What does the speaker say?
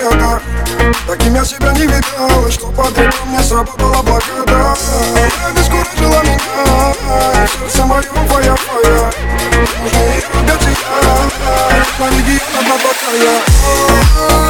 никогда. Таким я себя не видал, и что под это мне сработала блокада. Обескуражила меня, и в сердце моем фая-фая. Нужно ее опять я, на регион одна такая.